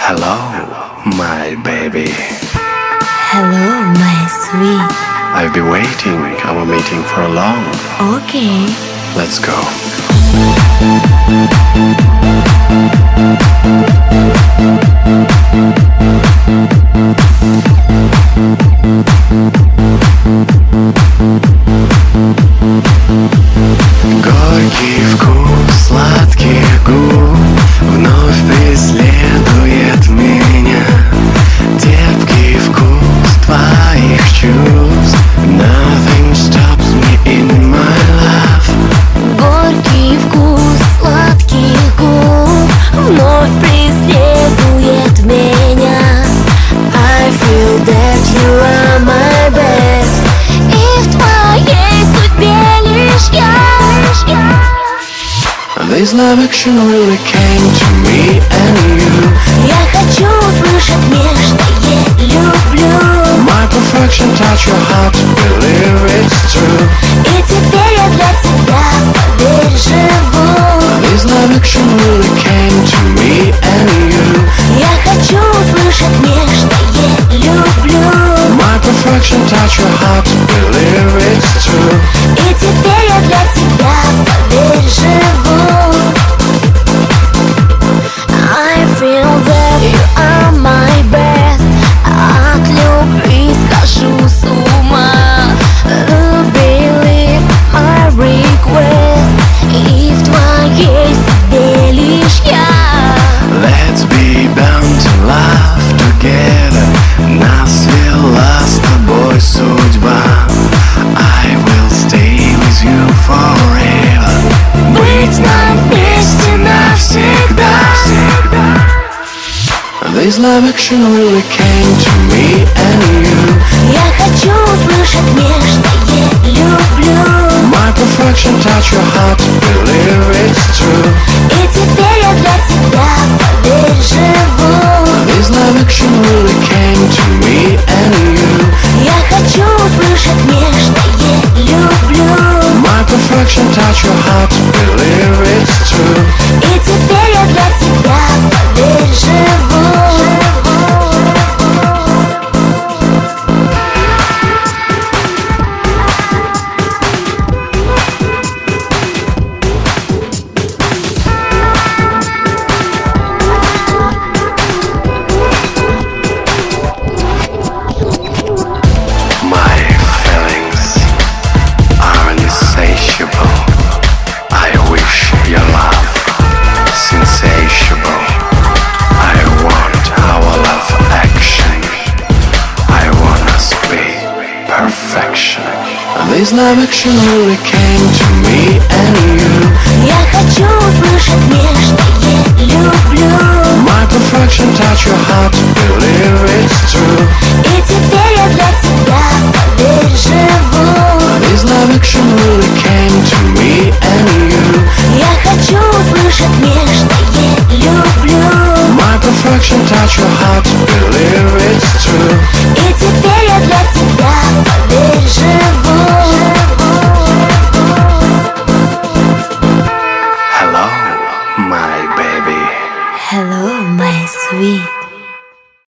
Hello, my baby. Hello, my sweet. I've been waiting our meeting for a long. Okay. Let's go. Горький вкус сладких губ вновь преследует меня. Терпкий вкус твоих чувств. Nothing stops me in my love. Горький вкус сладких губ вновь преследует меня. I feel that you are my best. И в твоей судьбе лишь я. This love action really came to me and you. Я хочу услышать нежное люблю. My perfection touch your heart, believe it's true. И теперь я для тебя, поверь, живу. This love action really came to me and you. Я хочу услышать нежное люблю. My perfection touch your heart, believe it's true. И теперь я для тебя, поверь, живу. I feel that you are my best. От любви схожу с ума. Believe my request. И в твоей судьбе лишь я. Let's be bound to love together. Нас свела с тобой судьба. I will stay with you forever. Быть нам вместе навсегда. This love action really came to me and you. Я хочу услышать нежное люблю. My perfection touch your heart, believe it's true. И теперь я для тебя, поверь, живу. This love action really came to me and you. Я хочу услышать нежное люблю. My perfection touch your heart, believe it's true. И теперь я для тебя, поверь, живу. This love action really came to me and you. Я хочу услышать нежное люблю. My perfection touch your heart, believe it's true. И теперь я для тебя, поверь, живу. This love action really came to me and you. Я хочу услышать нежное люблю. My perfection touch your heart, believe it's true.